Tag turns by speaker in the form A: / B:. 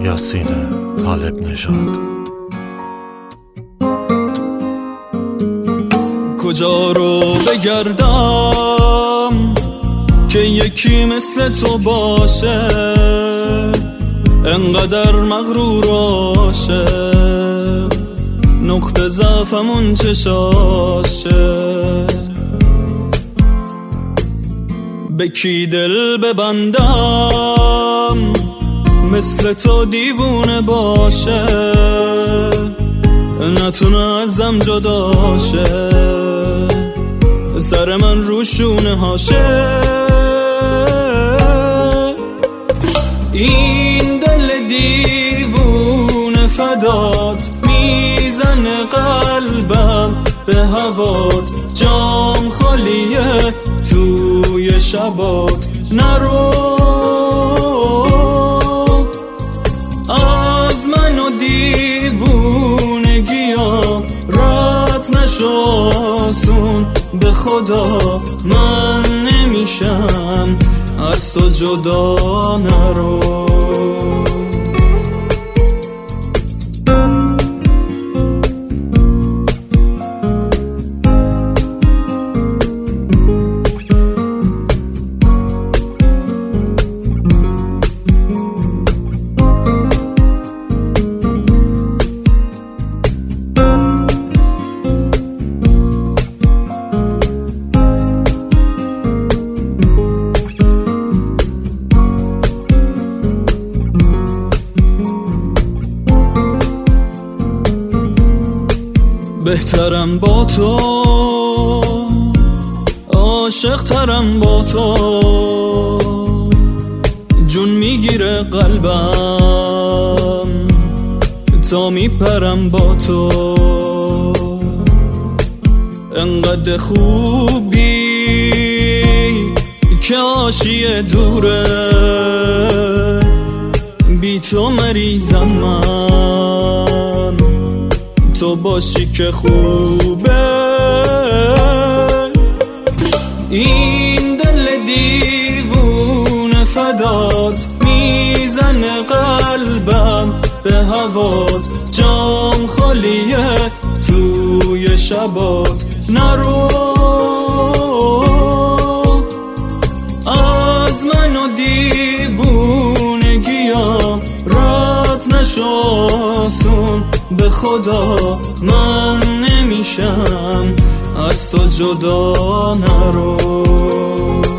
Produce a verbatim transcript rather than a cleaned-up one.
A: یاسین طالب نژاد.
B: کجا رو بگردم که یکی مثل تو باشه، انقدر مغرور عاشق، نقطه ضعفمون چشاشه. به کی دل ببندم مثل تو دیوونه باشه، نتونه ازم جدا شه، سر من رو شونه هاشه. این دل دیوونه فدات، میزنه قلبم به هوات، جام خالیه توی شبات. نرو از من و دیوونگی ها، رد نشو آسون، به خدا من نمیشم از تو جدا. نرو بهترم با تو، عاشق ترم با تو، جون میگیره قلبم تا میپرم با تو. انقدر خوبی که عاشی دوره، بی تو مریضم من، تو باشی که خوبه. این دل دیوونه فدات، میزنه قلبم به هوات، جام خالیه توی شبات. نرو از من و دیوونگی ها، رد نشو آسون، به خدا من نمیشم از تو جدا. نرو